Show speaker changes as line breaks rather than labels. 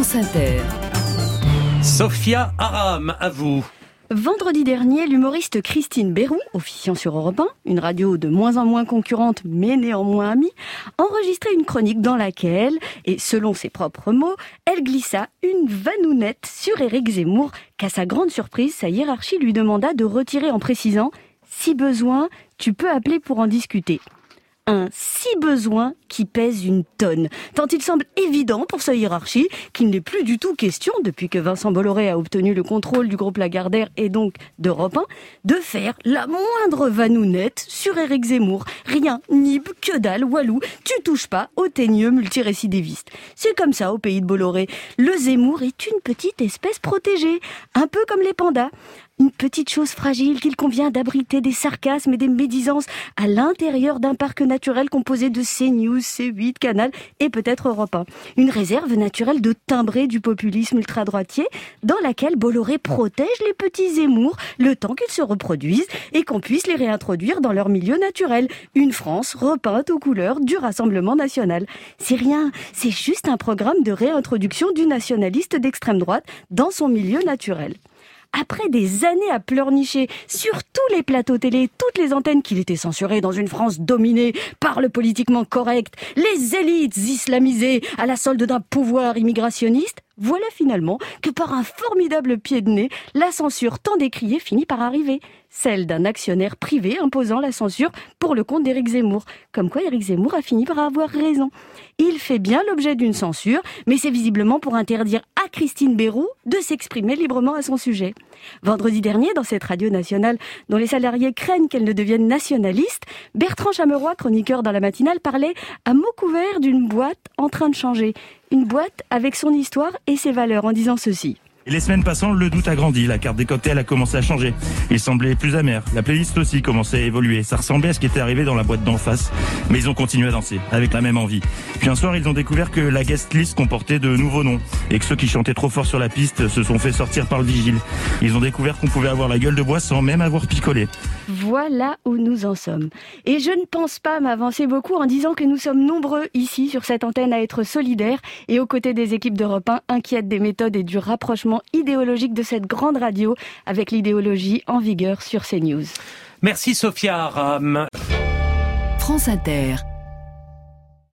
France Inter.
Sophia Aram, à vous.
Vendredi dernier, l'humoriste Christine Béroux, officiant sur Europe 1, une radio de moins en moins concurrente mais néanmoins amie, enregistrait une chronique dans laquelle, et selon ses propres mots, elle glissa une vanounette sur Éric Zemmour qu'à sa grande surprise, sa hiérarchie lui demanda de retirer en précisant « Si besoin, tu peux appeler pour en discuter ». Un « si besoin » qui pèse une tonne, tant il semble évident pour sa hiérarchie qu'il n'est plus du tout question, depuis que Vincent Bolloré a obtenu le contrôle du groupe Lagardère et donc d'Europe 1, de faire la moindre vanounette sur Éric Zemmour. Rien, nib, que dalle, walou, tu touches pas au teigneux multirécidiviste. C'est comme ça au pays de Bolloré. Le Zemmour est une petite espèce protégée, un peu comme les pandas. Une petite chose fragile qu'il convient d'abriter des sarcasmes et des médisances à l'intérieur d'un parc naturel composé de CNews, C8, Canal et peut-être Europe 1. Une réserve naturelle de timbrés du populisme ultra-droitier dans laquelle Bolloré protège les petits Zemmour le temps qu'ils se reproduisent et qu'on puisse les réintroduire dans leur milieu naturel. Une France repeinte aux couleurs du Rassemblement national. C'est rien, c'est juste un programme de réintroduction du nationaliste d'extrême droite dans son milieu naturel. Après des années à pleurnicher sur tous les plateaux télé, toutes les antennes qu'il était censuré dans une France dominée par le politiquement correct, les élites islamisées à la solde d'un pouvoir immigrationniste, voilà finalement que par un formidable pied de nez, la censure tant décriée finit par arriver. Celle d'un actionnaire privé imposant la censure pour le compte d'Éric Zemmour. Comme quoi Éric Zemmour a fini par avoir raison. Il fait bien l'objet d'une censure, mais c'est visiblement pour interdire à Christine Béroux de s'exprimer librement à son sujet. Vendredi dernier, dans cette radio nationale dont les salariés craignent qu'elle ne devienne nationaliste, Bertrand Chameroy, chroniqueur dans la matinale, parlait à mots couverts d'une boîte en train de changer. Une boîte avec son histoire et ses valeurs, en disant ceci.
Les semaines passant, le doute a grandi, la carte des cocktails a commencé à changer. Il semblait plus amer, la playlist aussi commençait à évoluer. Ça ressemblait à ce qui était arrivé dans la boîte d'en face, mais ils ont continué à danser, avec la même envie. Puis un soir, ils ont découvert que la guest list comportait de nouveaux noms, et que ceux qui chantaient trop fort sur la piste se sont fait sortir par le vigile. Ils ont découvert qu'on pouvait avoir la gueule de bois sans même avoir picolé.
Voilà où nous en sommes. Et je ne pense pas m'avancer beaucoup en disant que nous sommes nombreux ici sur cette antenne à être solidaires et aux côtés des équipes d'Europe 1 inquiètes des méthodes et du rapprochement idéologique de cette grande radio avec l'idéologie en vigueur sur CNews.
Merci Sophia Aram.
France Inter.